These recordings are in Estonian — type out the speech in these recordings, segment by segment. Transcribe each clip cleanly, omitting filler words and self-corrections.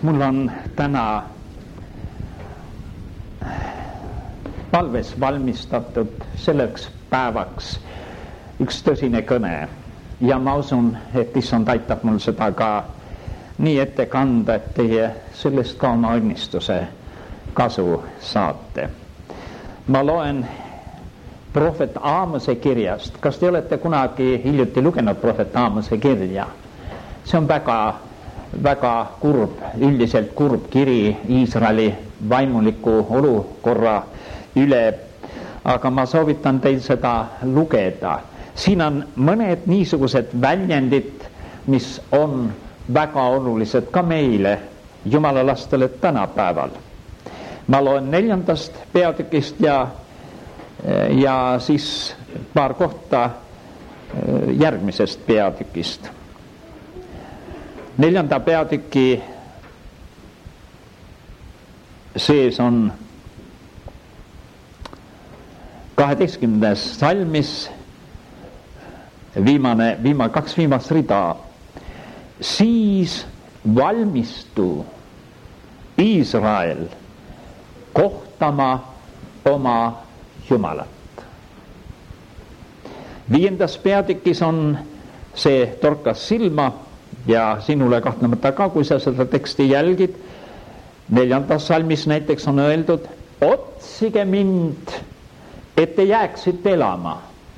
Mul on täna palves valmistatud selleks päevaks üks tõsine kõne ja ma usun, et issand aitab mul seda ka nii ette kanda, et teie sellest ka oma õnnistuse kasu saate. Ma loen prohvet Aamose kirjast. Kas te olete kunagi hiljuti lugenud prohvet Aamose kirja? See on väga kurb, üldiselt kurb kiri Iisraeli vaimuliku olukorra üle, aga ma soovitan teil seda lugeda. Siin on mõned niisugused väljendid, mis on väga olulised ka meile, Jumala lastele tänapäeval. Ma loen 4. peatükist ja siis paar kohta järgmisest peatükist. 4. peatüki sees on 12. salmis kaks viimast rida. Siis valmistu Iisrael kohtama oma Jumalat. 5. peatükis on see torkas silma ja sinule kahtlemata ka, kui sa seda teksti jälgid. 4. salmis näiteks on öeldud: otsige mind, et te jääksite elama.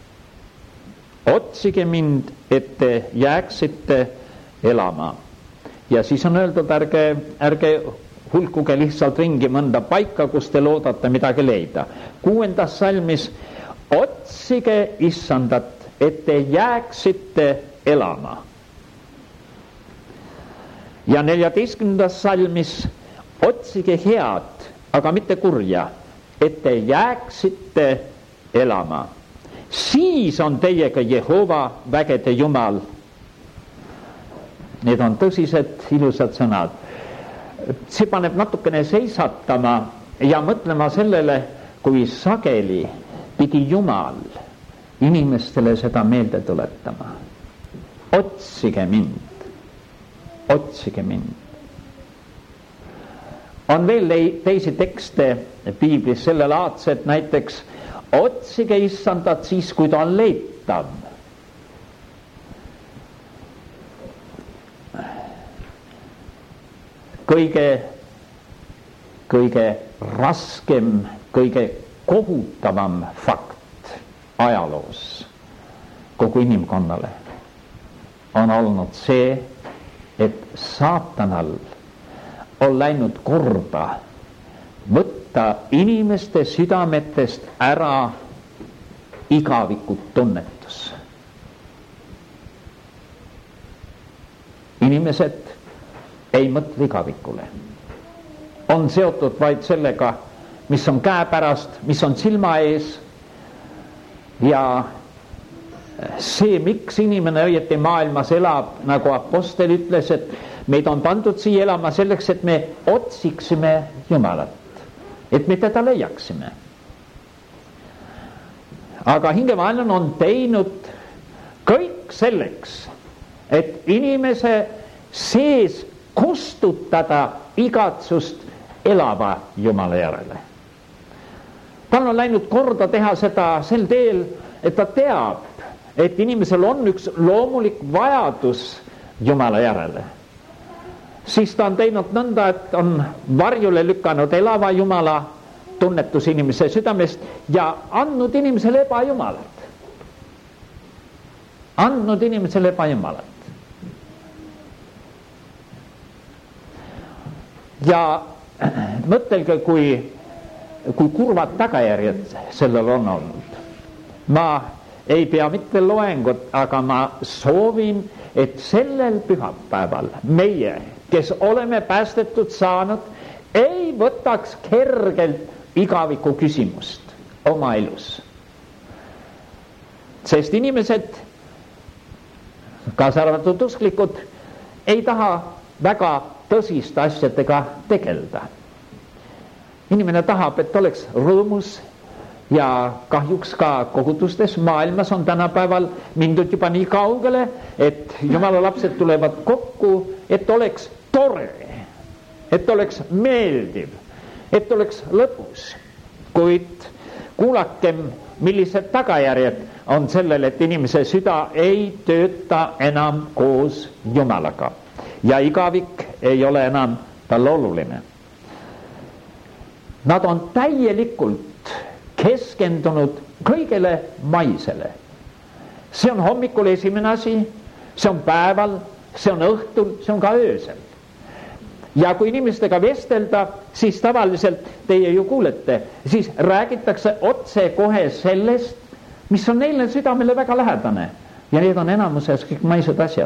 Otsige mind, et te jääksite elama. Ja siis on öeldud, ärge hulkuge lihtsalt ringi mõnda paika, kus te loodate midagi leida. 6. salmis: otsige issandat, et te jääksite elama. Ja 14. salmis: otsige head, aga mitte kurja, et te jääksite elama. Siis on teiega Jehova vägede Jumal. Need on tõsised, ilusad sõnad. See paneb natukene seisatama ja mõtlema sellele, kui sageli pidi Jumal inimestele seda meelde tuletama. Otsige mind, otsige mind. On veel teisi tekste piiblis sellelaadsed, näiteks otsige issandat siis, kui ta on leitav. Kõige raskem, kõige kohutavam fakt ajaloos kogu inimkonnale on olnud see, et saatanal on läinud korda võtta inimeste südametest ära igaviku-tunnetus. Inimesed ei mõtle igavikule. On seotud vaid sellega, mis on käepärast, mis on silma ees. Ja see, miks inimene õieti maailmas elab, nagu apostel ütles, et meid on pandud siia elama selleks, et me otsiksime Jumalat, et me teda leiaksime. Aga hingevahel on teinud kõik selleks, et inimese sees kustutada igatsust elava Jumala järele. Tal on läinud korda teha seda sel teel, et ta teab, et inimesel on üks loomulik vajadus Jumala järele. Siis ta on teinud nõnda, et on varjule lükanud elava Jumala tunnetus inimese südamest ja andnud inimesele ebajumalat. Andnud inimesele ebajumalat. Ja mõtelge, kui kurvad tagajärjed sellel on olnud. Ma ei pea mitte loengut, aga ma soovin, et sellel pühapäeval meie, kes oleme päästetud saanud, ei võtaks kergelt igaviku küsimust oma elus. Sest inimesed, kaasa arvatud usklikud, ei taha väga tõsiste asjadega tegelda. Inimene tahab, et oleks rõõmus ja kahjuks ka kogudustes maailmas on tänapäeval mindud juba nii kaugele, et Jumala lapsed tulevad kokku, et oleks tore. et oleks meeldiv, et oleks lõbus, kuid kuulakem, millised tagajärjed on sellel, et inimese süda ei tööta enam koos Jumalaga ja igavik ei ole enam tal oluline. Nad on täielikult keskendunud kõigele maisele. See on hommikul esimene asi, see on päeval, see on õhtul, see on ka öösel. Ja kui inimestega vestelda, siis tavaliselt teie ju kuulete, siis räägitakse otse kohe sellest, mis on neile südamele väga lähedane. Ja need on enamuses kõik maised asjad.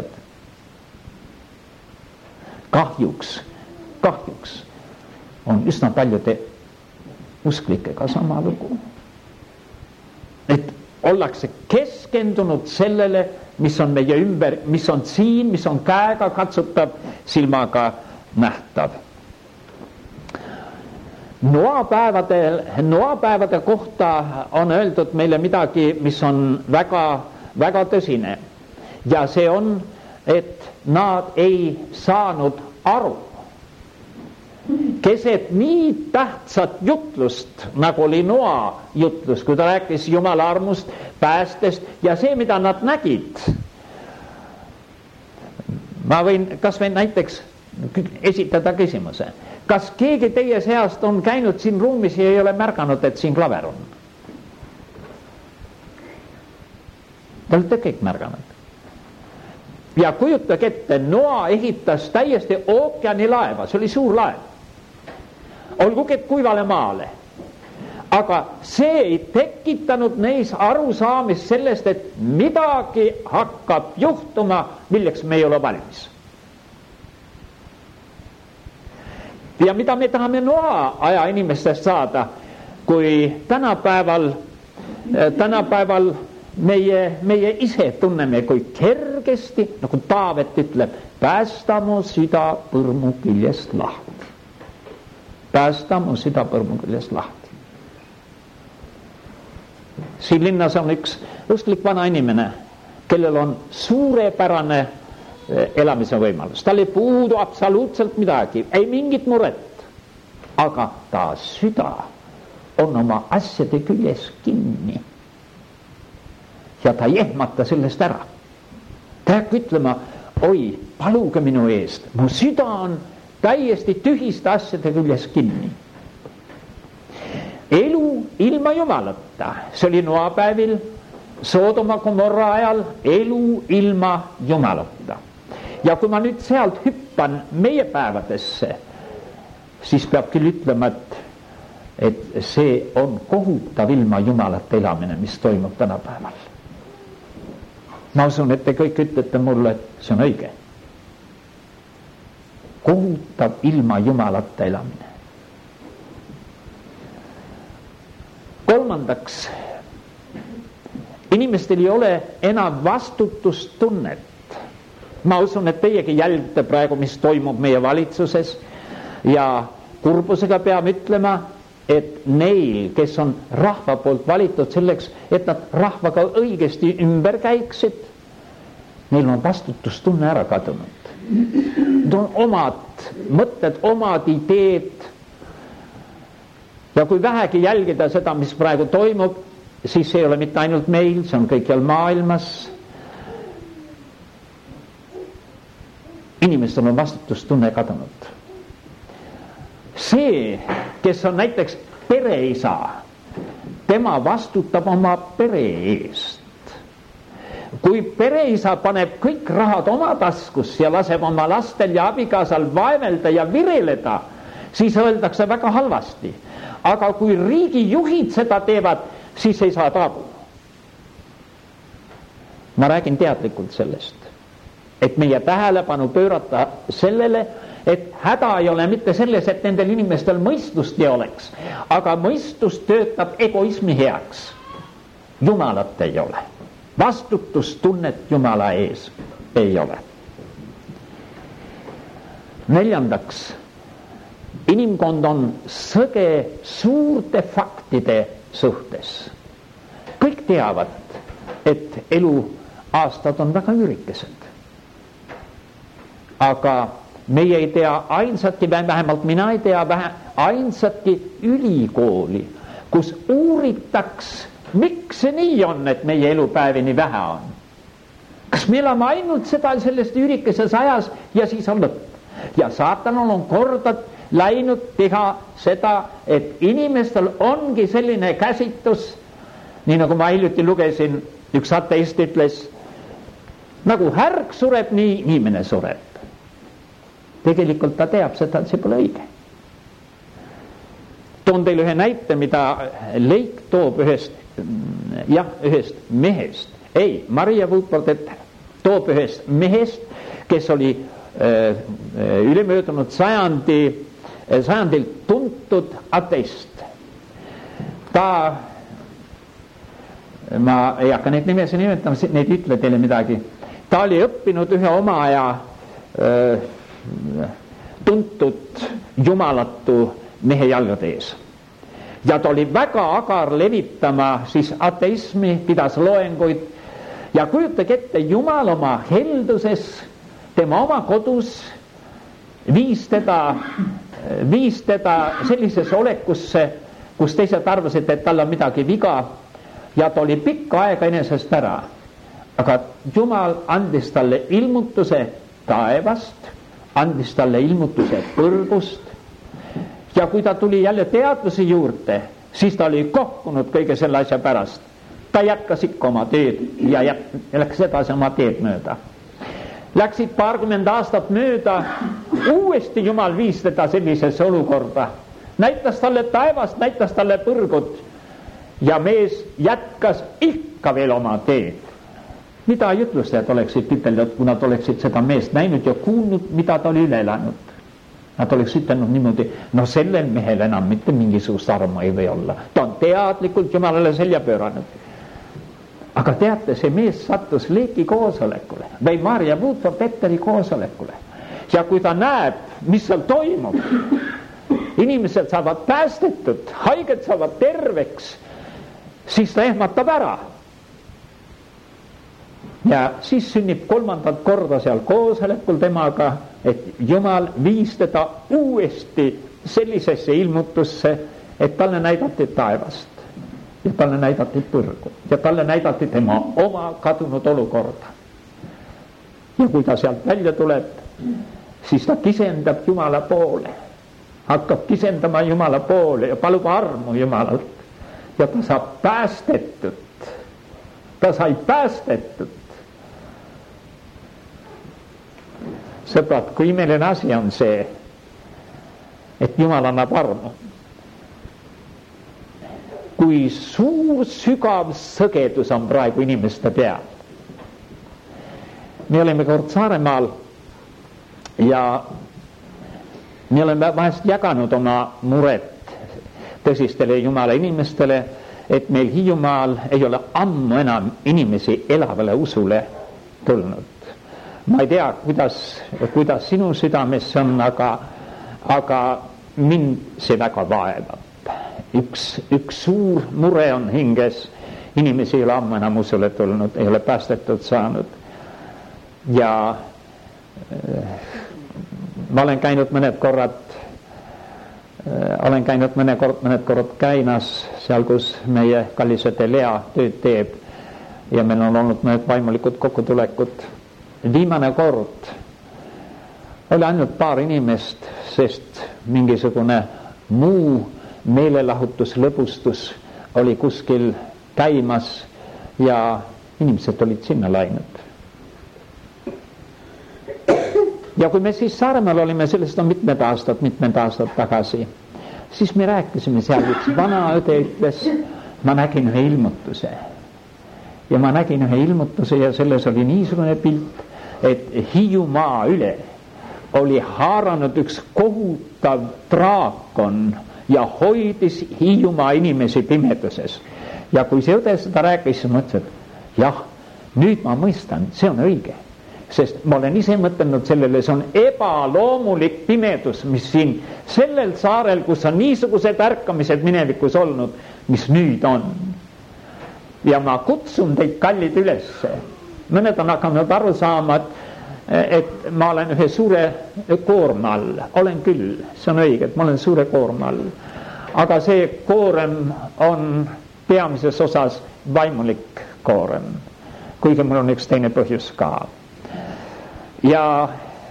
Kahjuks on üsna paljude usklikega sama lugu. Et ollakse keskendunud sellele, mis on meie ümber, mis on siin, mis on käega katsutav, silmaga nähtav. Noapäevade kohta on öeldud meile midagi, mis on väga, väga tõsine. Ja see on, et nad ei saanud aru. Keset nii tähtsat jutlust, nagu oli Noa jutlus, kui ta rääkis Jumala armust, päästest ja see, mida nad nägid. Ma võin kas või näiteks esitada küsimuse. Kas keegi teie seast on käinud siin ruumis ja ei ole märganud, et siin klaver on? Te olete kõik märganud. Ja kujutage ette, Noa ehitas täiesti ookeanilaeva, see oli suur laev. Olgugi et kuivale maale. Aga see ei tekitanud neis arusaamist sellest, et midagi hakkab juhtuma, milleks me ei ole valmis. Ja mida me tahame Noa aja inimestest saada, kui tänapäeval meie ise tunneme, kui kergesti, nagu Taavet ütleb, päästa mu süda põrmu küljest lahti. Päästa mu süda põrmu küljest lahti. Siin linnas on üks usklik vana inimene, kellel on suurepärane elamise võimalus. Tal ei puudu absoluutselt midagi, ei mingit muret. Aga ta süda on oma asjade küljes kinni. Ja ta ei ehmata sellest ära. Ta jääb ütlema, oi, paluge minu eest, mu süda on täiesti tühiste asjade küljes kinni. Elu ilma Jumalata, see oli Noapäevil, Soodoma Gomorra ajal, elu ilma Jumalata. Ja kui ma nüüd sealt hüppan meie päevadesse, siis peab küll ütlema, et see on kohutav ilma Jumalata elamine, mis toimub tänapäeval. Ma usun, et te kõik ütlete mulle, et see on õige. Kohutav ilma Jumalata elamine. Kolmandaks, inimestel ei ole enam vastutustunnet. Ma usun, et teiegi jälgite praegu, mis toimub meie valitsuses ja kurbusega peame ütlema, et neil, kes on rahva poolt valitud selleks, et nad rahvaga õigesti ümber käiksid, neil on vastutustunne ära kadunud. Need on omad mõtted, omad ideed. Ja kui vähegi jälgida seda, mis praegu toimub, siis see ei ole mitte ainult meil, see on kõikjal maailmas. Inimestel on vastutustunne kadunud. See, kes on näiteks pereisa, tema vastutab oma pere eest. Kui pereisa paneb kõik rahad oma taskus ja laseb oma lastel ja abikaasal vaevelda ja vireleda, siis öeldakse väga halvasti. Aga kui riigijuhid seda teevad, siis ei saa aru. Ma räägin teadlikult sellest, et meie tähelepanu pöörata sellele, et häda ei ole mitte selles, et nendel inimestel mõistust ei oleks, aga mõistus töötab egoismi heaks. Jumalat ei ole. Vastutustunnet Jumala ees ei ole. Neljandaks, inimkond on sõge suurte faktide suhtes. Kõik teavad, et eluaastad on väga ürikesed. Aga meie ei tea ainsatki, vähemalt mina ei tea ainsatki ülikooli, kus uuritaks, miks see nii on, et meie elupäevi nii vähe on. Kas me elame ainult sellest üürikeses ajas ja siis on lõpp. Ja saatanal on korda läinud teha seda, et inimestel ongi selline käsitus, nii nagu ma hiljuti lugesin, üks ateist ütles, nagu härg sureb, nii inimene sureb. Tegelikult ta teab seda, et see pole õige. Toon teile ühe näite, mida Leik toob ühest mehest. Ei, Maria Woodward toob ühest mehest, kes oli ülemöödunud sajandil tuntud ateist. Ma ei hakka neid nimesi nimetama, neid ütle teile midagi. Ta oli õppinud ühe oma aja tuntud jumalatu mehe jalgade ees. Ja ta oli väga agar levitama siis ateismi, pidas loenguid ja kujutage ette, Jumal oma helduses tema oma kodus viis teda sellisesse olekusse, kus teised arvasid, et tal on midagi viga ja ta oli pikka aega enesest ära. Aga Jumal andis talle ilmutuse taevast, andis talle ilmutuse põrgust ja kui ta tuli jälle teadluse juurde, siis ta oli kohkunud kõige selle asja pärast. Ta jätkas ikka oma teed ja läks edasi oma teed mööda. Läksid 20 aastat mööda, uuesti Jumal viis teda sellisesse olukorda. Näitas talle taevast, näitas talle põrgut ja mees jätkas ikka veel oma teed. Mida jutlustajad oleksid ütelnud, kui nad oleksid seda meest näinud ja kuulnud, mida ta oli üle elanud? Nad oleks ütelnud niimoodi, no sellel mehel enam mitte mingisugust armu ei või olla. Ta on teadlikult Jumalale selja pööranud. Aga teate, see mees sattus Leiki koosolekule või Maria Woodward-Petteri koosolekule. Ja kui ta näeb, mis seal toimub, inimesed saavad päästetud, haiged saavad terveks, siis ta ehmatab ära. Ja siis sünnib 3. korda seal koosolekul temaga, et Jumal viis teda uuesti sellisesse ilmutusse, et talle näidati taevast ja talle näidati põrgu ja talle näidati tema oma kadunud olukorda. Ja kui ta sealt välja tuleb, siis ta kisendab Jumala poole, hakkab kisendama Jumala poole ja palub armu Jumalalt ja ta saab päästetud. Ta sai päästetud. Sõbrad, kui imeline asi on see, et Jumal annab armu. Kui suur sügav sõgedus on praegu inimeste peal. Me oleme kord Saaremaal ja me oleme vahest jaganud oma muret tõsistele Jumala inimestele, et meil Hiiumaal ei ole ammu enam inimesi elavale usule tulnud. Ma ei tea, kuidas sinu südames on, aga mind see väga vaevab. Üks suur mure on hinges, inimesi ei ole ammu enam usule tulnud, ei ole päästetud saanud. Ja ma olen käinud mõned korrad Käinas, seal kus meie kallisõde Lea tööd teeb ja meil on olnud mõned vaimulikud kokkutulekud. Viimane kord oli ainult paar inimest, sest mingisugune muu meelelahutus, lõbustus oli kuskil käimas ja inimesed olid sinna läinud. Ja kui me siis Saaremaal olime, sellest on mitmed aastad tagasi, siis me rääkisime seal, üks vana õde ütles, ma nägin ühe ilmutuse. Ja ma nägin ühe ilmutuse ja selles oli niisugune pilt, et Hiiumaa üle oli haaranud üks kohutav draakon ja hoidis Hiiumaa inimesi pimeduses. Ja kui see õde seda rääkis, siis mõtlesin, et jah, nüüd ma mõistan, see on õige. Sest ma olen ise mõtelnud sellele, see on ebaloomulik pimedus, mis siin sellel saarel, kus on niisugused ärkamised minevikus olnud, mis nüüd on. Ja ma kutsun teid kallid ülesse. Mõned on hakanud aru saama, et ma olen ühe suure koorma all, olen küll, see on õige, et ma olen suure koorma all, aga see koorem on peamises osas vaimulik koorem, kuigi mul on üks teine põhjus ka. Ja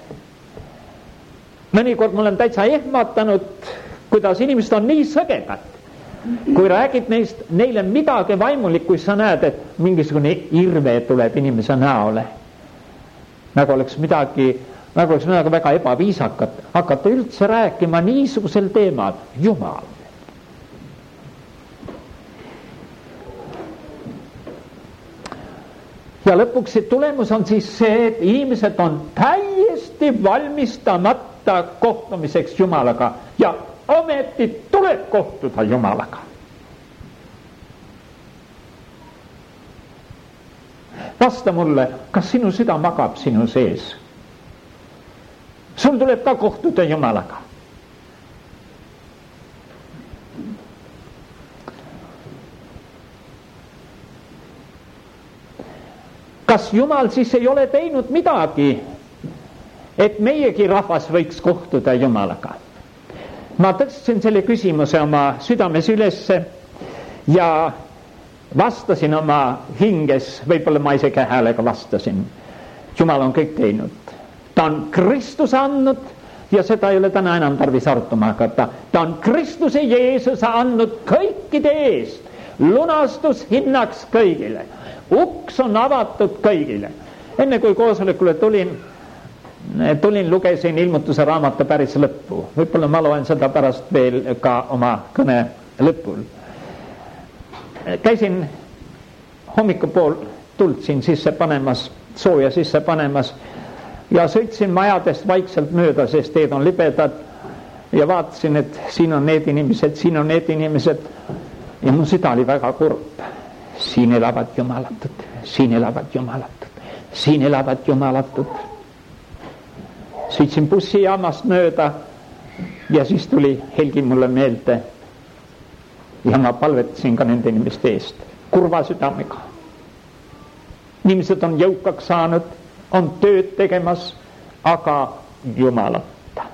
mõnikord ma olen täitsa ehmatanud, kuidas inimesed on nii sõgedad, kui räägid neile midagi vaimulikku, kui sa näed, et mingisugune irve tuleb inimese näole, nagu oleks midagi väga ebaviisakat, hakata üldse rääkima niisugusel teemal, Jumal. Ja lõpuks see tulemus on siis see, et inimesed on täiesti valmistamata kohtumiseks Jumalaga ja ometi tuleb kohtuda Jumalaga. Vasta mulle, kas sinu süda magab sinu sees? Sul tuleb ka kohtuda Jumalaga. Kas Jumal siis ei ole teinud midagi, et meiegi rahvas võiks kohtuda Jumalaga? Ma tõstsin selle küsimuse oma südames ülesse ja vastasin oma hinges, võib-olla ma isegi häälega vastasin. Jumal on kõik teinud. Ta on Kristuse andnud ja seda ei ole täna enam tarvis arutama hakata. Ta on Kristuse Jeesuse andnud kõikide eest. Lunastushinnaks kõigile. Uks on avatud kõigile. Enne kui koosolekule tulin, lugesin Ilmutuse raamatu päris lõppu. Võib-olla ma loen seda pärast veel ka oma kõne lõpul. Käisin hommikupool tuld siin sisse panemas, sooja sisse panemas ja sõitsin majadest vaikselt mööda, sest teed on libedad ja vaatasin, et siin on need inimesed, siin on need inimesed ja mu süda oli väga kurb. Siin elavad jumalatud, siin elavad jumalatud, siin elavad jumalatud. Sõitsin bussijaamast mööda ja siis tuli Helgi mulle meelde ja ma palvetasin ka nende inimeste eest kurva südamega. Inimesed on jõukaks saanud, on tööd tegemas, aga Jumalata.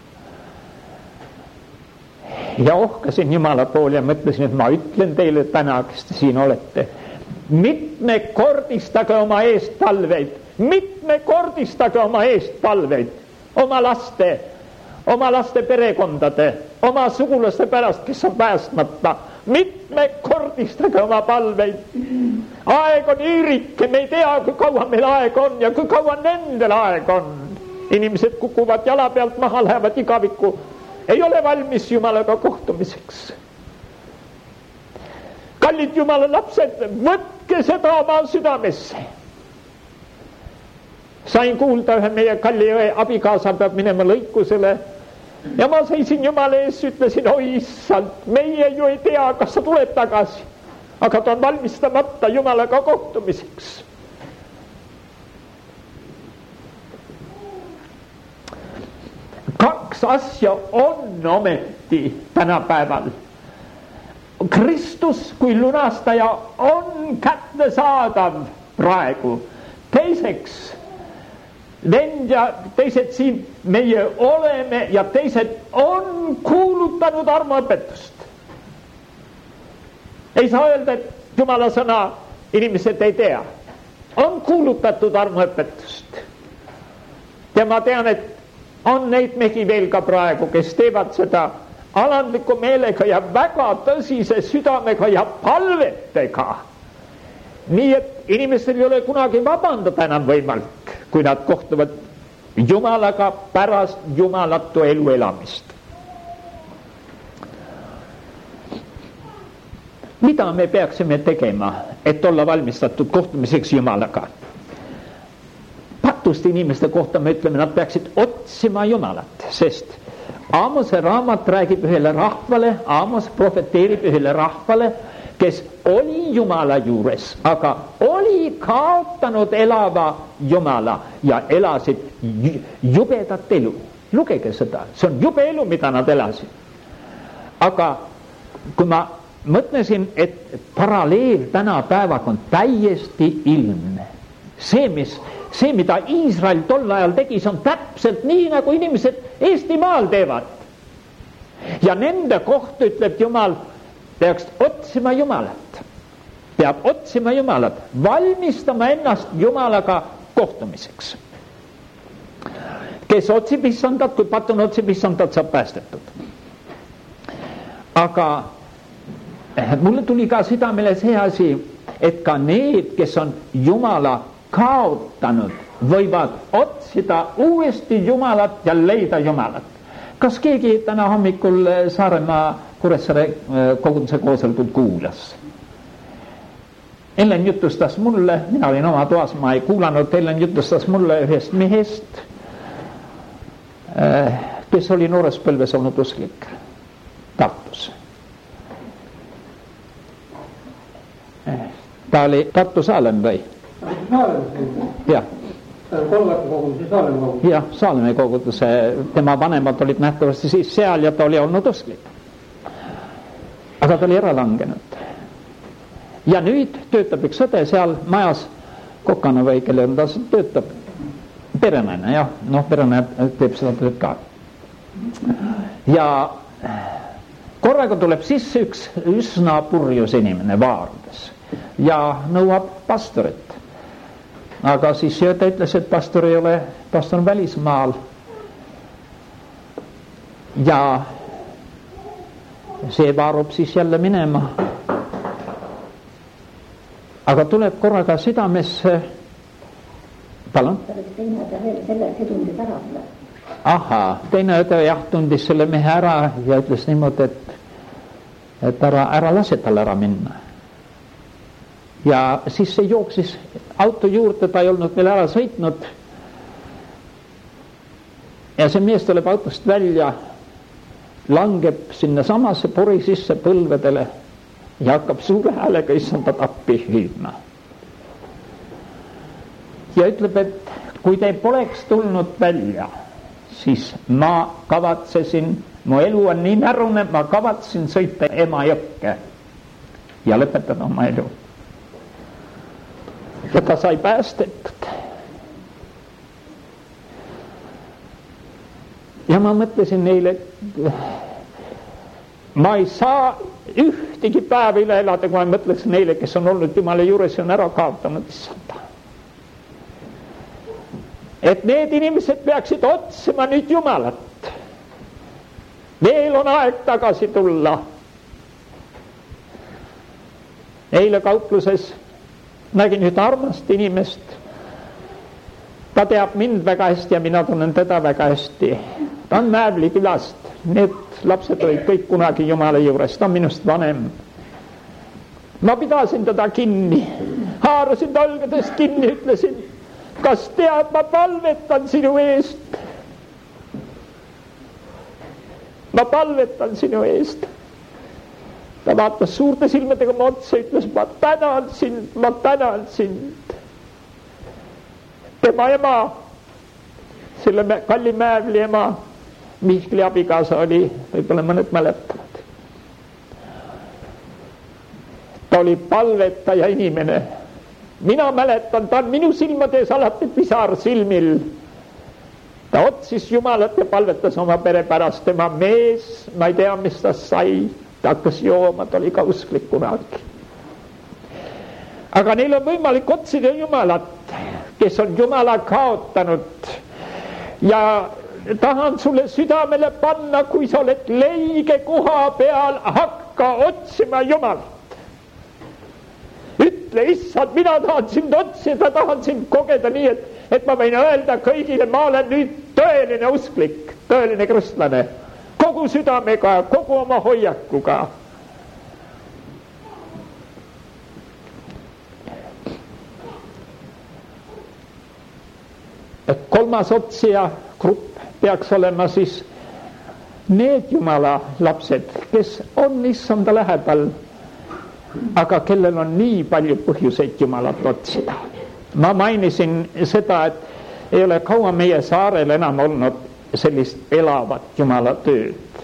Ja ohkasin Jumala poole ja mõtlesin, et ma ütlen teile täna, kes te siin olete, mitmekordistage oma eest palveid, mitmekordistage oma eest palveid, oma laste perekondade, oma sugulaste pärast, kes on päästmata, mitmekordistage oma palveid. Aeg on iirike, me ei tea, kui kaua meil aeg on ja kui kaua nendel aeg on. Inimesed kukuvad jala pealt maha, lähevad igavikku, ei ole valmis Jumalaga kohtumiseks. Kallid Jumala lapsed, võtke seda oma südamesse. Sain kuulda ühe meie kalli abikaasa peab minema lõikusele ja ma seisin Jumala ees, ütlesin, oi issand, meie ju ei tea, kas sa tuled tagasi, aga ta on valmistamata Jumalaga kohtumiseks. Kaks asja on ometi tänapäeval. Kristus kui lunastaja on kättesaadav praegu. Teiseks, vend ja teised siin meie oleme ja teised on kuulutanud armuõpetust. Ei saa öelda, et Jumala sõna inimesed ei tea. On kuulutatud armuõpetust. Ja ma tean, et on neid mehi veel ka praegu, kes teevad seda alandliku meelega ja väga tõsise südamega ja palvetega. Nii et inimestel ei ole kunagi vabandada enam võimalik, kui nad kohtuvad Jumalaga pärast jumalatu elu elamist. Mida me peaksime tegema, et olla valmistatud kohtumiseks Jumalaga? Patuste inimeste kohta me ütleme, nad peaksid otsima Jumalat, sest Aamose raamat räägib ühele rahvale, Aamos profeteerib ühele rahvale, kes oli Jumala juures, aga oli kaotanud elava Jumala ja elasid jubedat elu. Lugege seda, see on jube elu, mida nad elasid. Aga kui ma mõtlesin, et paralleel tänapäevaga on täiesti ilmne. See, mis see, mida Iisrael tol ajal tegi, see on täpselt nii, nagu inimesed Eestimaal teevad. Ja nende kohta ütleb Jumal, peaks otsima Jumalat. Peab otsima Jumalat, valmistama ennast Jumalaga kohtumiseks. Kes otsib issandat, kui patun otsib issandat, saab päästetud. Aga mulle tuli ka südamele see asi, et ka need, kes on Jumala kaotanud, võivad otsida uuesti Jumalat ja leida Jumalat. Kas keegi täna hommikul Saaremaa Kuressaare koguduse koosolekut kuulas? Ellen jutustas mulle, mina olin oma toas, ma ei kuulanud, Ellen jutustas mulle ühest mehest, kes oli noores põlves olnud usklik Tartus. Ta oli Tartu Saalem või? Jah. Jah, Saalemi koguduse, tema vanemad olid nähtavasti siis seal ja ta oli olnud usklik. Aga ta oli ära langenud. Ja nüüd töötab üks õde seal majas, Kokana või kelle ta töötab, perenaine, jah, perenaine teeb seda tööd ka. Ja korraga tuleb sisse üks üsna purjus inimene Vaarudes ja nõuab pastorit. Aga siis ta ütles, et pastor ei ole, pastor on välismaal. Ja see Vaarub siis jälle minema. Aga tuleb korraga südamesse. Palun? See tundis ära. Ahaa, teine õde jah tundis selle mehe ära ja ütles niimoodi, et ära lase tal ära minna. Ja siis see jooksis auto juurde, ta ei olnud veel ära sõitnud. Ja see mees tuleb autost välja, langeb sinna samasse pori sisse põlvedele ja hakkab suure häälega issandat appi hüüdma. Ja ütleb, et kui te poleks tulnud välja, siis ma kavatsesin, mu elu on nii närune, ma kavatsin sõita Emajõkke ja lõpetada oma elu. Ja ta sai päästetud. Ja ma mõtlesin neile, ma ei saa ühtegi päeva üle elada, kui ma mõtleksin neile, kes on olnud Jumala juures ja on ära kaotanud issanda. Et need inimesed peaksid otsima nüüd Jumalat. Veel on aeg tagasi tulla. Eile kaupluses nägin ühte armast inimest. Ta teab mind väga hästi ja mina tunnen teda väga hästi. Ta on Mäevli külast. Need lapsed olid kõik kunagi Jumala juures. Ta on minust vanem. Ma pidasin teda kinni. Haarasin talgedest kinni, ütlesin, kas tead, ma palvetan sinu eest. Ma palvetan sinu eest. Ta vaatas suurte silmadega ma otsa, ütles, ma tänan sind. Tema ema, selle kalli Mäevli ema, Mihkli abikaasa oli, võib-olla mõned mäletavad. Ta oli palvetaja inimene. Mina mäletan, ta on minu silmade ees alati pisar silmil. Ta otsis Jumalat ja palvetas oma pere pärast. Tema mees, ma ei tea, mis ta sai. Ta hakkas jooma, ta oli ka usklik kunagi. Aga neil on võimalik otsida Jumalat, kes on Jumala kaotanud. Ja tahan sulle südamele panna, kui sa oled leige koha peal, hakka otsima Jumalat. Ütle, issand, mina tahan sind otsida, tahan sind kogeda nii, et ma võin öelda kõigile, ma olen nüüd tõeline usklik, tõeline kristlane. Kogu südamega, kogu oma hoiakuga. Kolmas otsija grupp peaks olema siis need Jumala lapsed, kes on issanda lähedal, aga kellel on nii palju põhjuseid Jumalat otsida. Ma mainisin seda, et ei ole kaua meie saarel enam olnud sellist elavat Jumala tööd.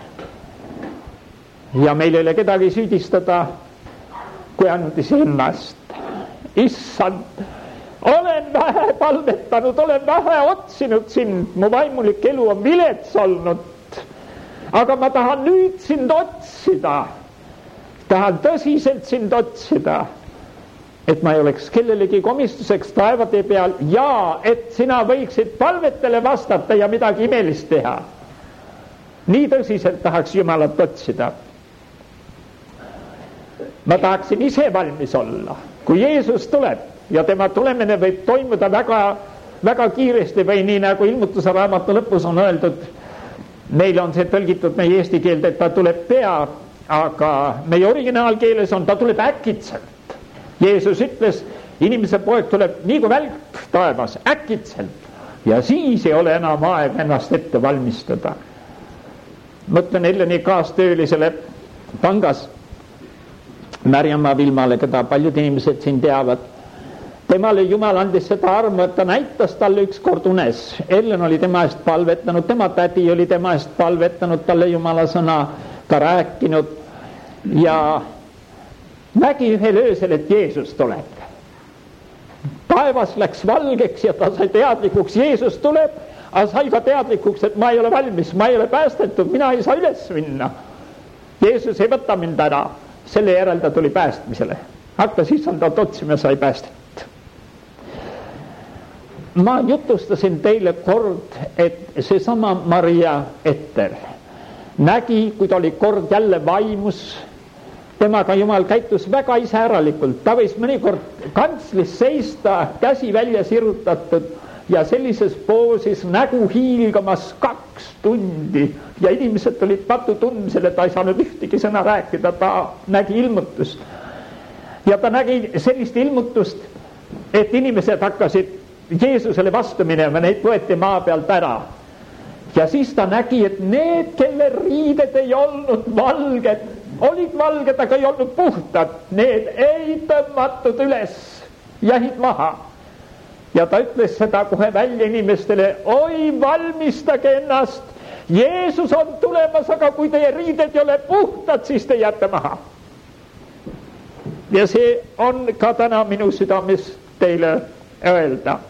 Ja meil ei ole kedagi süüdistada, kui ainult iseennast. Issand, olen olen vähe palvetanud, olen vähe otsinud sind, mu vaimulik elu on vilets olnud. Aga ma tahan nüüd sind otsida. Tahan tõsiselt sind otsida, et ma ei oleks kellelegi komistuseks taevade peal ja et sina võiksid palvetele vastata ja midagi imelist teha. Nii tõsiselt tahaks Jumalat otsida. Ma tahaksin ise valmis olla, kui Jeesus tuleb ja tema tulemine võib toimuda väga, väga kiiresti või nii nagu Ilmutuse raamatu lõpus on öeldud. Meil on see tõlgitud meie eesti keelde, et ta tuleb pea, aga meie originaalkeeles on, ta tuleb äkitselt. Jeesus ütles, inimese poeg tuleb nii kui välk taevas, äkitselt. Ja siis ei ole enam aeg ennast ette valmistada. Mõtlen Elleni kaastöölisele pangas, Märjamaa Vilmale, keda paljud inimesed siin teavad. Temale Jumal andis seda armu, et ta näitas talle ükskord unes. Ellen oli tema eest palvetanud, tema tädi oli tema eest palvetanud, talle Jumala sõna ka rääkinud ja nägi ühel öösel, et Jeesus tuleb. Taevas läks valgeks ja ta sai teadlikuks, Jeesus tuleb, aga sai ka teadlikuks, et ma ei ole valmis, ma ei ole päästetud, mina ei saa üles minna. Jeesus ei võta mind ära, selle järel ta tuli päästmisele. Hakkas issandat otsima ja sai päästet. Ma jutustasin teile kord, et seesama Maria Etter nägi, kui ta oli kord jälle vaimus, temaga Jumal käitus väga iseäralikult. Ta võis mõnikord kantslis seista, käsi välja sirutatud ja sellises poosis nägu hiilgamas 2 tundi ja inimesed olid patutundmisel, et ta ei saanud ühtegi sõna rääkida, ta nägi ilmutust. Ja ta nägi sellist ilmutust, et inimesed hakkasid Jeesusele vastu minema, neid võeti maa pealt ära. Ja siis ta nägi, et need, kelle riided ei olnud valged, olid valged, aga ei olnud puhtad, need ei tõmmatud üles, jäid maha. Ja ta ütles seda kohe välja inimestele, oi valmistage ennast, Jeesus on tulemas, aga kui teie riided ei ole puhtad, siis te jääte maha. Ja see on ka täna minu südames teile öelda.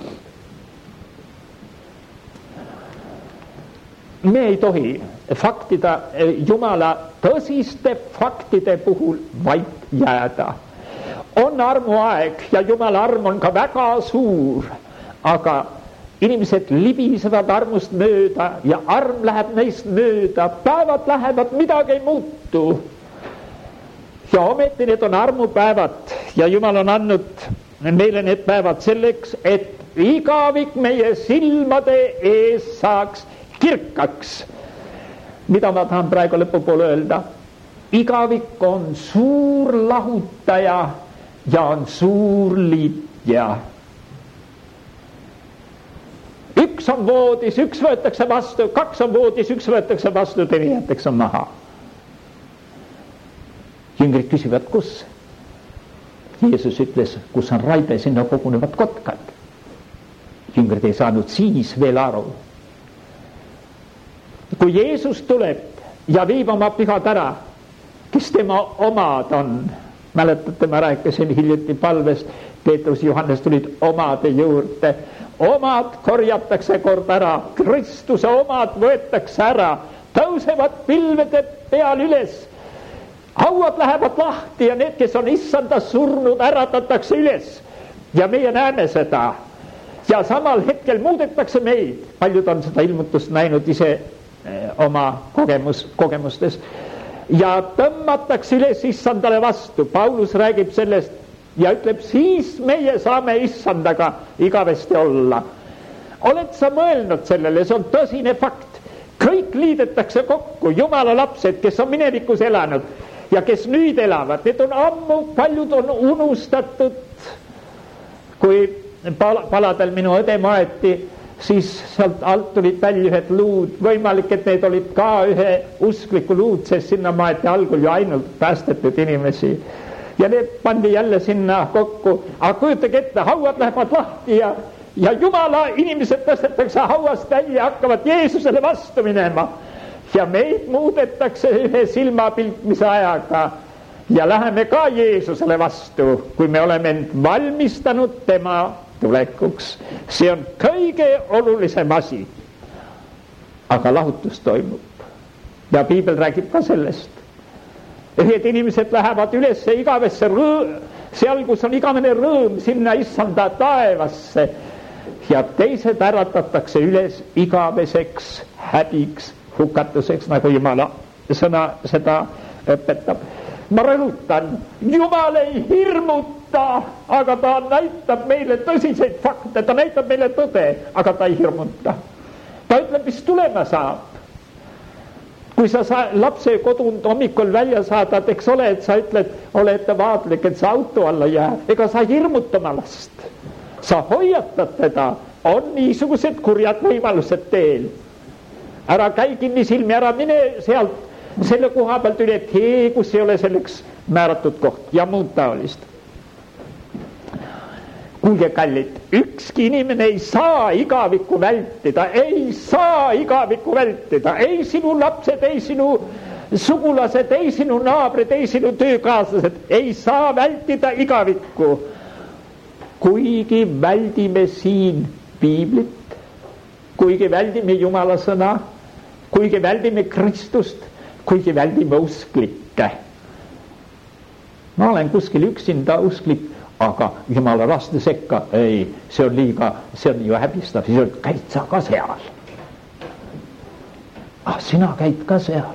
Me ei tohi faktida Jumala tõsiste faktide puhul vaid jääda. On armuaeg ja Jumala arm on ka väga suur, aga inimesed libisevad armust mööda ja arm läheb neist mööda, päevad lähevad, midagi ei muutu. Ja ometi need on armupäevad ja Jumal on andnud meile need päevad selleks, et igavik meie silmade ees saaks kirkaks. Mida ma tahan praegu lõpupoole öelda? Igavik on suur lahutaja ja on suur liitja. Üks on voodis, üks võetakse vastu, 2 on voodis, üks võetakse vastu, teine jätakse maha. Jüngrid küsivad, kus? Jeesus ütles, kus on raibe, sinna kogunevad kotkad. Jüngrid ei saanud siis veel aru. Kui Jeesus tuleb ja viib oma pühad ära, kes tema omad on, mäletate, ma rääkisin hiljuti palvest, Peetrus ja Johannes tulid omade juurde, omad korjatakse kord ära, Kristuse omad võetakse ära, tõusevad pilvede peal üles, hauad lähevad lahti ja need, kes on issanda surnud, äratatakse üles ja meie näeme seda ja samal hetkel muudetakse meid. Paljud on seda ilmutust näinud ise oma kogemustes ja tõmmatakse üles issandale vastu. Paulus räägib sellest ja ütleb, siis meie saame issandaga igavesti olla. Oled sa mõelnud sellele, see on tõsine fakt. Kõik liidetakse kokku, Jumala lapsed, kes on minevikus elanud ja kes nüüd elavad, need on ammu, paljud on unustatud. Kui paladel minu õde maeti, siis sealt alt tulid välja ühed luud, võimalik, et need olid ka ühe uskliku luud, sest sinna maeti algul ju ainult päästetud inimesi. Ja need pandi jälle sinna kokku, aga kujutage ette, hauad lähevad lahti ja Jumala inimesed tõstetakse hauast välja, hakkavad Jeesusele vastu minema. Ja meid muudetakse ühe silmapiltmise ajaga ja läheme ka Jeesusele vastu, kui me oleme end valmistanud tema tulekuks. See on kõige olulisem asi. Aga lahutus toimub. Ja piibel räägib ka sellest. Ühed inimesed lähevad üles igavesse seal, kus on igavene rõõm, sinna issanda taevasse. Ja teised äratatakse üles igaveseks häbiks, hukatuseks, nagu Jumala sõna seda õpetab. Ma rõhutan, Jumal ei hirmuta, aga ta näitab meile tõsiseid fakte, ta näitab meile tõde, aga ta ei hirmuta. Ta ütleb, mis tulema saab. Kui sa lapse kodunt hommikul välja saadad, eks ole, et sa ütled, ole ettevaatlik, et sa auto alla jääb, ega sa hirmutama last. Sa hoiatad teda, on niisugused kurjad võimalused teel. Ära käi kinni silmi, ära mine sealt selle koha pealt üle tee, kus ei ole selleks määratud koht ja muud taolist. Kuulge kallid, ükski inimene ei saa igavikku vältida, ei sinu lapsed, ei sinu sugulased, ei sinu naabrid, ei sinu töökaaslased, ei saa vältida igavikku. Kuigi väldime siin piiblit, kuigi väldime Jumala sõna, kuigi väldime Kristust, kuigi väldime usklikke. Ma olen kuskil üksinda usklik, aga Jumala laste sekka, ei, see on liiga, see on ju häbistav, siis on, käid sa ka seal. Sina käid ka seal.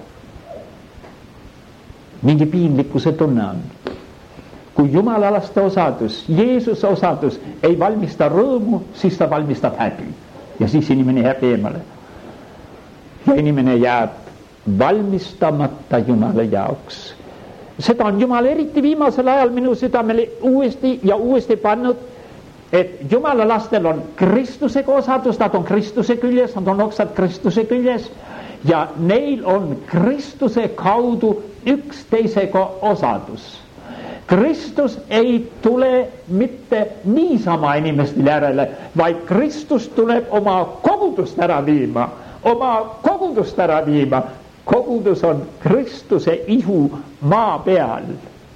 Mingi piinlikkuse tunne on. Kui Jumala laste osadus, Jeesuse osadus ei valmista rõõmu, siis ta valmistab häbi. Ja siis inimene jääb eemale. Ja inimene jääb valmistamata Jumala jaoks. Seda on Jumal eriti viimasel ajal minu südamele uuesti ja uuesti pannud, et Jumala lastel on Kristusega osadus, nad on Kristuse küljes, nad on oksad Kristuse küljes ja neil on Kristuse kaudu üksteisega osadus. Kristus ei tule mitte niisama inimeste järele, vaid Kristus tuleb oma kogudust ära viima, Kogudus on Kristuse ihu maa peal.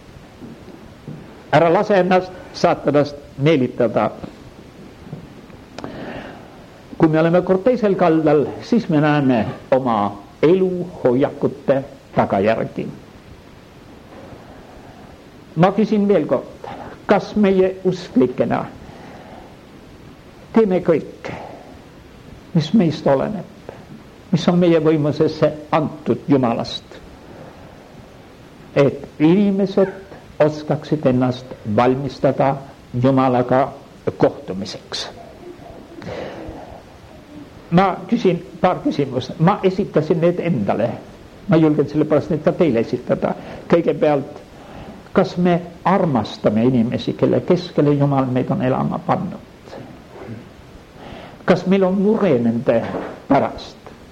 Ära lase ennast saatanast meelitada. Kui me oleme kord teisel kaldal, siis me näeme oma eluhoiakute tagajärgi. Ma küsin veel kord, kas meie usklikena teeme kõik, mis meist oleneb, mis on meie võimusesse antud Jumalast, et inimesed oskaksid ennast valmistada Jumalaga kohtumiseks. Ma küsin paar küsimust, ma esitasin need endale, ma julgen sellepärast need ka teile esitada. Kõigepealt, kas me armastame inimesi, kelle keskele Jumal meid on elama pannud? Kas meil on mure nende pärast?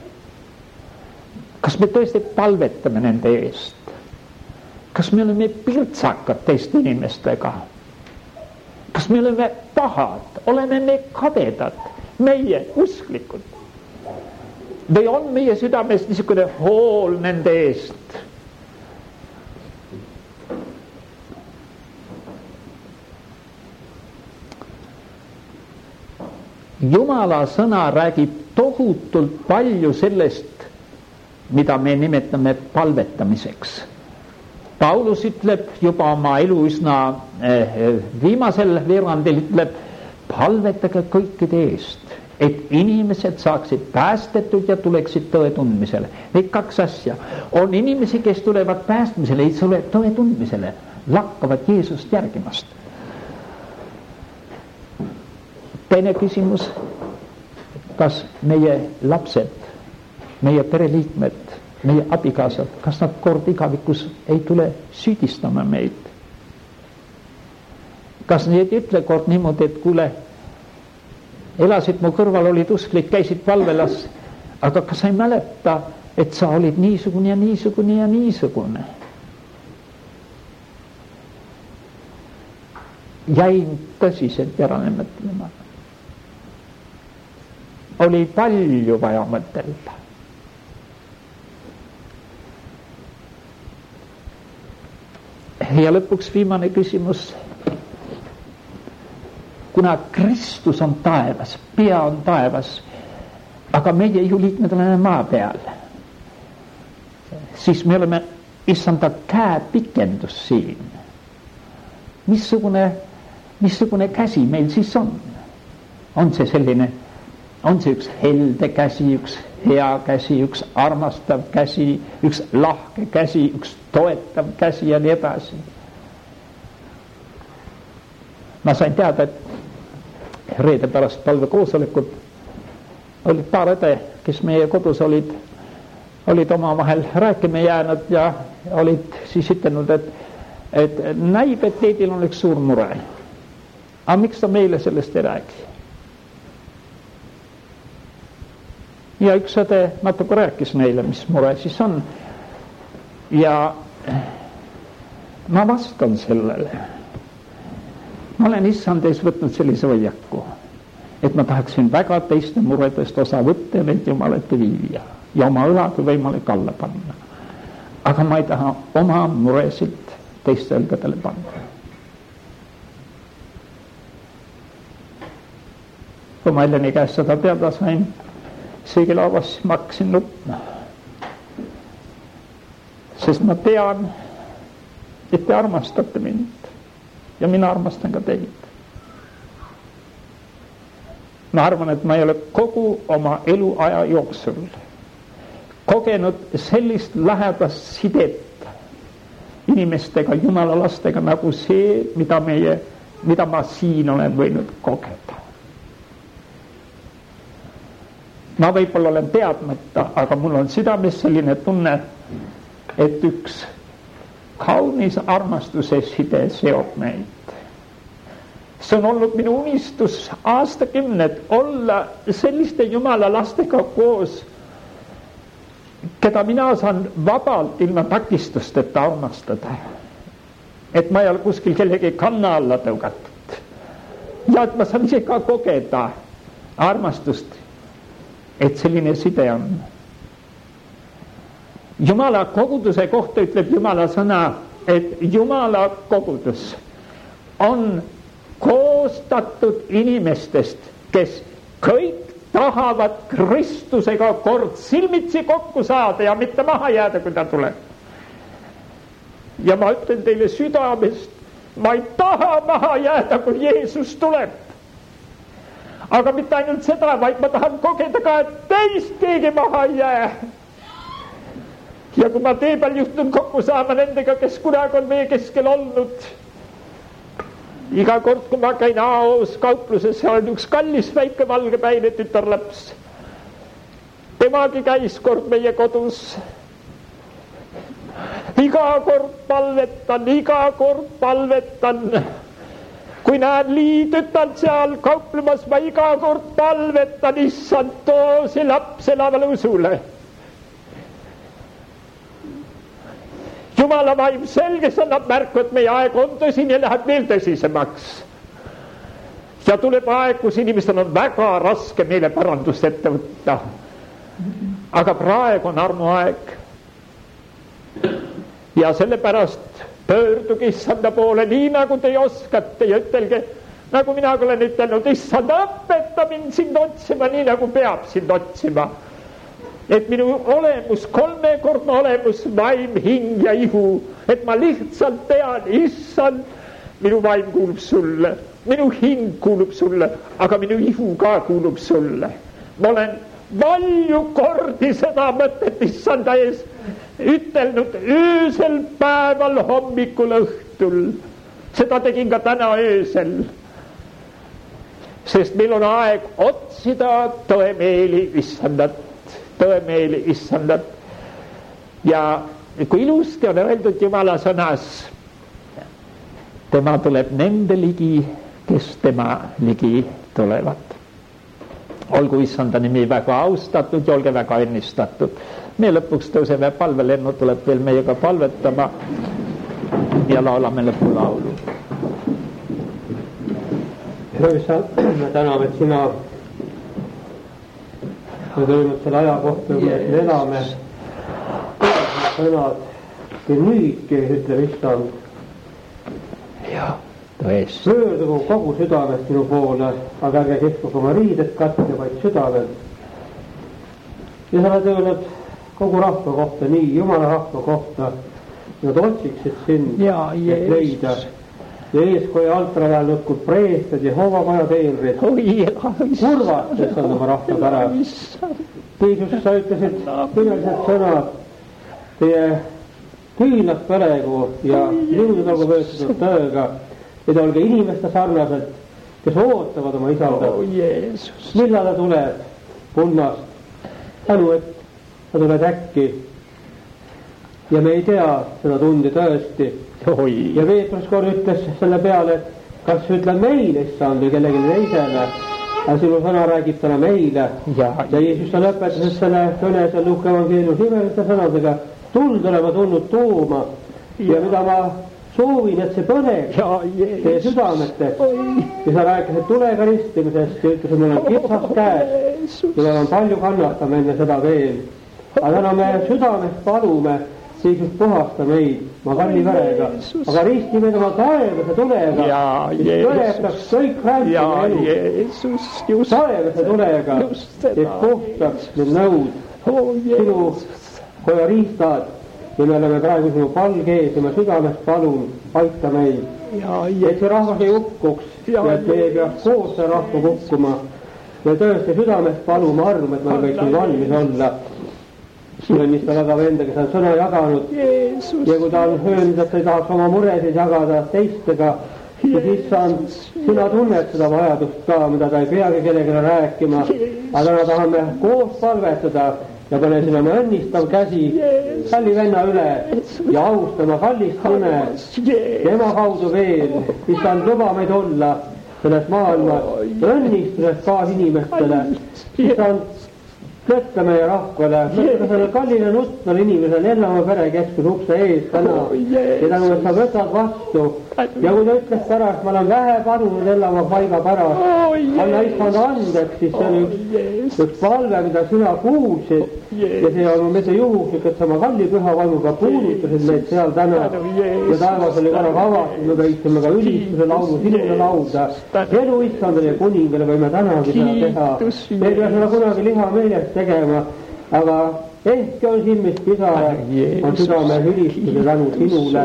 Kas me tõesti palvetame nende eest? Kas me oleme pirtsakad teiste inimestega? Kas me oleme pahad? Oleme me kadedad? Meie usklikud? Või on meie südames niisugune hool nende eest? Jumala sõna räägib tohutult palju sellest, mida me nimetame palvetamiseks. Paulus ütleb juba oma elu üsna viimasel veerandil, ütleb, palvetage kõikide eest, et inimesed saaksid päästetud ja tuleksid tõe tundmisele. Need kaks asja. On inimesi, kes tulevad päästmisele, ei tule tõe tundmisele, lakkavad Jeesust järgimast. Teine küsimus, kas meie lapsed, meie pereliikmed, meie abikaasad, kas nad kord igavikus ei tule süüdistama meid? Kas need ütle kord niimoodi, et kuule, elasid mu kõrval, olid usklik, käisid palvelas, aga kas sa ei mäleta, et sa olid niisugune ja niisugune ja niisugune? Jäin tõsiselt järele mõtlema. Oli palju vaja mõtelda. Ja lõpuks viimane küsimus. kuna Kristus on taevas, pea on taevas, aga meie ihuliikmed oleme maa peal, siis me oleme issanda käepikendus siin. Missugune käsi meil siis on? On see selline, on see üks helde käsi, üks hea käsi, üks armastav käsi, üks lahke käsi, üks toetav käsi ja nii edasi. Ma sain teada, et reede pärast palvekoosolekut olid paar õde, kes meie kodus olid omavahel rääkima jäänud ja olid siis ütelnud, et näib, et teedil on üks suur mure. Aga miks ta meile sellest ei räägi? Ja üks õde natuke rääkis meile, mis mure siis on. Ja ma vastan sellele. Ma olen issand ees võtnud sellise hoiaku, et ma tahaksin väga teiste muredest osa võtta ja neid Jumal ette viia ja oma õla kui võimalik alla panna. Aga ma ei taha oma muresid teiste õlgadele panna. Kui ma Heleni käest seda teada sain, seegi laavas ma hakkasin nutma. Sest ma tean, et te armastate mind ja mina armastan ka teid. Ma arvan, et ma ei ole kogu oma eluaja jooksul kogenud sellist lähedast sidet inimestega, Jumala lastega nagu see, mida ma siin olen võinud kogeda. Ma võib-olla olen teadmata, aga mul on südames selline tunne, et üks kaunis armastuse side seob meid. See on olnud minu unistus aastakümned olla selliste Jumala lastega koos, keda mina saan vabalt ilma takistusteta armastada. Et ma ei ole kuskil kellegi kanna alla tõugatud. Ja et ma saan ise ka kogeda armastust, et selline side on. Jumala koguduse kohta ütleb Jumala sõna, et Jumala kogudus on koostatud inimestest, kes kõik tahavad Kristusega kord silmitsi kokku saada ja mitte maha jääda, kui ta tuleb. Ja ma ütlen teile südamest, ma ei taha maha jääda, kui Jeesus tuleb. Aga mitte ainult seda, vaid ma tahan kogeda ka, et teist keegi maha ei jää. Ja kui ma tee peal juhtun kokku saama nendega, kes kunagi on meie keskel olnud, iga kord, kui ma käin AOs kaupluses, seal on üks kallis väike valgepäine tütarlaps. Temagi käis kord meie kodus. Iga kord palvetan. Kui näen liitütalt seal kauplemas, ma iga kord palvetan, issand, too see laps elavale usule. Jumala vaim selges annab märku, et meie aeg on tõsine ja läheb veel tõsisemaks. Ja tuleb aeg, kus inimestel on väga raske meile parandust ette võtta. Aga praegu on armuaeg. Ja sellepärast pöörduge issanda poole nii, nagu te oskate ja ütelge, nagu mina olen ütelnud, issand, õpeta mind sind otsima, nii nagu peab sind otsima. Et minu olemus, kolmekordne olemus, vaim, hing ja ihu, et ma lihtsalt tean, issand, minu vaim kuulub sulle, minu hing kuulub sulle, aga minu ihu ka kuulub sulle. Ma olen palju kordi seda mõtet issanda ees ütelnud öösel, päeval, hommikul, õhtul. Seda tegin ka täna öösel. Sest meil on aeg otsida tõemeeli issandat. Ja kui ilusti on öeldud Jumala sõnas, tema tuleb nende ligi, kes tema ligi tulevad. Olgu issanda nimi väga austatud ja olge väga õnnistatud. Me lõpuks tõuseme palvelennu, tuleb veel meiega palvetama ja laulame lõpulaulu. Isa, me täname, et sina me tulnud selle aja kohta, kui me elame sõnad, kui nüüdki ütleb issand, tõesti. Pöördugu kogu südamest minu poole, aga ärge kiskuge oma riided katke, vaid südamed. Ja sa oled öelnud kogu rahva kohta, nii Jumala rahva kohta, nad otsiksid sind, et leida. Ja eeskoja altra ajal nutkub preestad ja hoovamaja teenrid. Kurvates on oma rahva pärast. Piisus, sa ütlesid kõnelised sõnad, teie küünlad põlegu ja jõudud olgu võetud tööga, et olge inimeste sarnased, kes ootavad oma isaldat. Millal ta tuleb pulmast? Tänu, et ta tuleb äkki. Ja me ei tea seda tundi tõesti. Ja Peetrus kord ütles selle peale, et kas ütleb meile issand või kellegi teisele, aga sinu sõna räägib täna meile. Ja Jeesus on lõpetades selle kõne seal Luuka evangeeliumis imeliste sõnadega, tuld olema tulnud tooma ja mida ma soovin, et see põneb teie südametes. Ja sa rääkis, et tulega ristimisest ja ütles, et mul on kitsas käes ja meil on palju kannatama enne seda veel. Aga täna me südamest palume, Jeesus puhasta meid ma kalli verega, aga risti meid oma taevase tulega, mis põletaks kõik rääkima elu. Taevase tulega, et puhtaks need nõud, sinu koja riistad ja me oleme praegu sinu palge ees ja me südamest palun, aita meid, et see rahvas ei hukkuks ja et me ei peaks koos see rahva hukkuma. Me tõesti südamest palume armu, et me võiksime valmis olla. Sulle, mis ta väga venda, kes on sõna jaganud ja kui ta on öelnud, et ta ei tahaks oma muresid jagada teistega, siis sina tunned seda vajadust ka, mida ta ei peagi kellegile rääkima, aga täna tahame koos palvetada ja pane sinna oma õnnistav käsi kalli venna üle ja austama kallist nime tema kaudu veel, mis on luba meid olla selles maailmas ja õnnistuses kaasinimestele, siis on mõtle meie rahvale, mõtle selle kallile nutnale inimesele ellama perekeskus ukse ees täna ja tänu, et sa võtad vastu ja kui ta ütles pärast, ma olen vähe palunud ellama paiga pärast, anna issand andeks, siis see oli üks palve, mida sina kuulsid ja see on mitte juhuslik, et sa oma kalli püha vanuga puudutasid meid seal täna ja taevas oli korraga avatud, me võiksime ka ülistuse laulu sinule lauda. Elu issandale ja kuningale võime tänagi seda teha. Me ei pea seda kunagi liha meelest tegema, aga ehk on silmist pisara, on südame ülistus ja tänu sinule.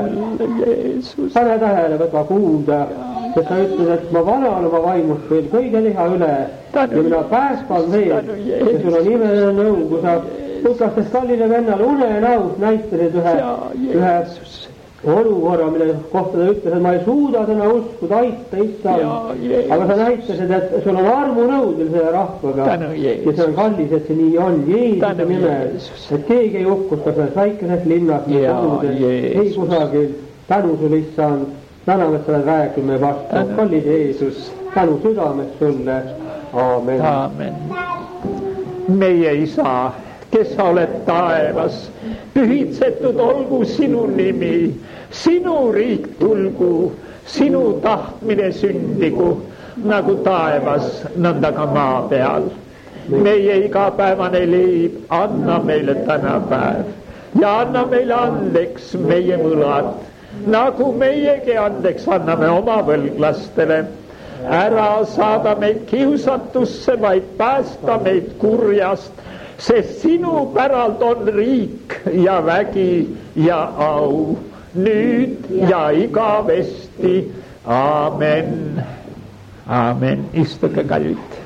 Pane tähele, võta kuulda, sest sa ütled, et ma vanan oma vaimust veel kõige liha üle ja mina päästan veel ja sul on imeline nõu, kui sa tutvastas kallile vennale unenäos näitasid ühe olukorra, mille kohta ta ütles, et ma ei suuda täna uskuda, aita issand, aga sa näitasid, et sul on armunõudel selle rahvaga ja see on kallis, et see nii on Jeesuse nimel, et keegi ei hukkusta selles väikeses linnas ei kusagil. Tänu sul issand, täname, et sa oled rääkinud meie vastu, kallis Jeesus, tänu südames sulle, aamen. Meie isa, kes sa oled taevas, pühitsetud olgu sinu nimi, sinu riik tulgu, sinu tahtmine sündigu, nagu taevas, nõnda ka maa peal. Meie igapäevane leib anna meile täna päev ja anna meile andeks meie võlad, nagu meiegi andeks anname oma võlglastele. Ära saada meid kiusatusse, vaid päästa meid kurjast, sest sinu päralt on riik ja vägi ja au, nüüd ja igavesti. Aamen. Aamen. Istuge kallid.